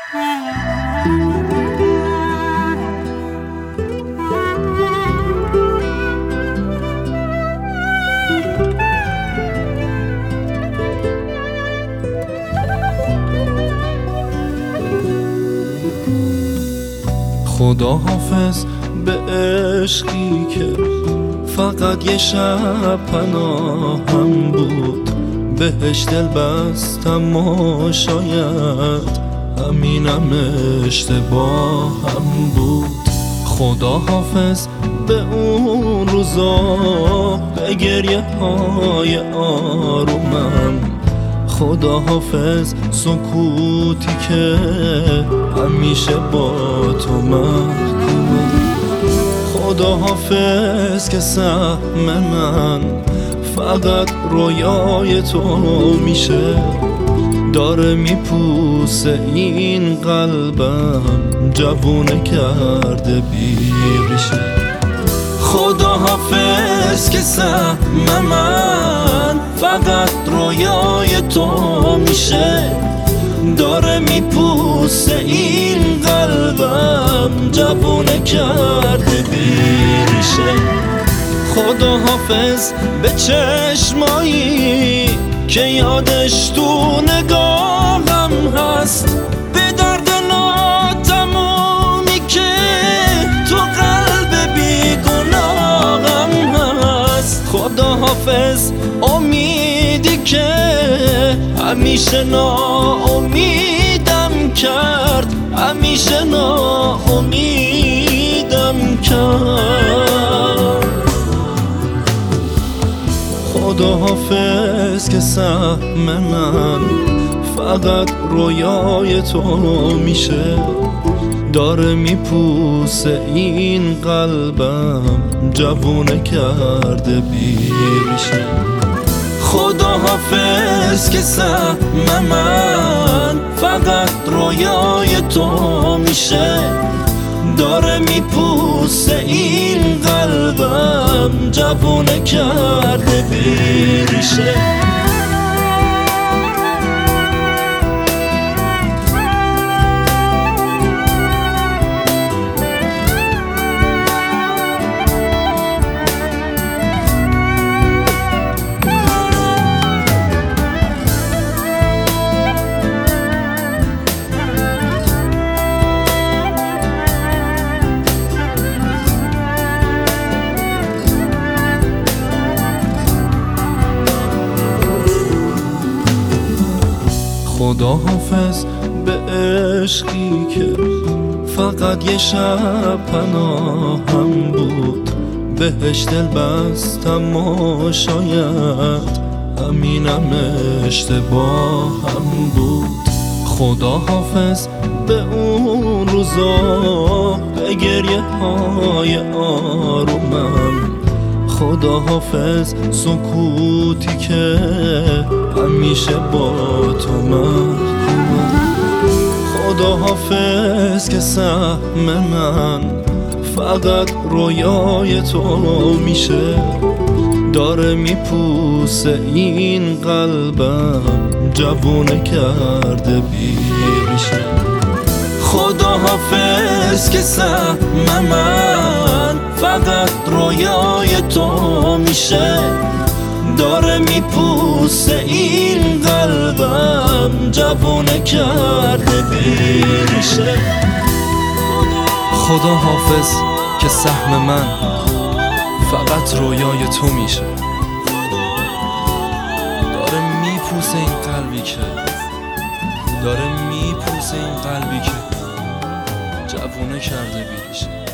خدا حافظ به عشقی که فقط یه شب پناهم بود، بهش دل بستم و شاید همینم اشتباهم بود. خدا حافظ به اون روزا، به گریه های آرومم. خدا حافظ سکوتی که همیشه با تو محکومم. خدا حافظ که سهم من فقط رویای تو میشه، داره میپوسه این قلبم، جوونه کرده بیریشه. خدا حافظ که سهم من فقط رویای تو میشه، داره میپوسه این قلبم، جوونه کرده بیریشه. خدا حافظ به چشمایی که یادش تو نگاهم هست، به درد ناتمومی که تو قلب بیگناهم هست. خدا حافظ امیدی که همیشه ناامیدم کرد، همیشه ناامیدم کرد. خدا حافظ که سهم من فقط رویای تو میشه، داره میپوسه این قلبم، جوونه کرده بیریشه. خدا حافظ که سهم من فقط رویای تو میشه، داره میپوسه این قلبم، جوونه کرده بیریشه. خدا حافظ به عشقی که فقط یه شب پناهم بود، بهش دل بستم و شاید همینم اشتباهم بود. خدا حافظ به اون روزا، به گریه های آرومم. خدا حافظ سکوتی که همیشه با تو محکومم. خدا حافظ که سهم من فقط رویای تو میشه، داره میپوسه این قلبم، جوونه کرده بیریشه. خدا حافظ که سهم من فقط رویای تو میشه، داره میپوسه این قلبم، جوونه کرده بیریشه. خدا حافظ که سهم من فقط رویای تو میشه، داره میپوسه این قلبی که جوونه کرده بیریشه.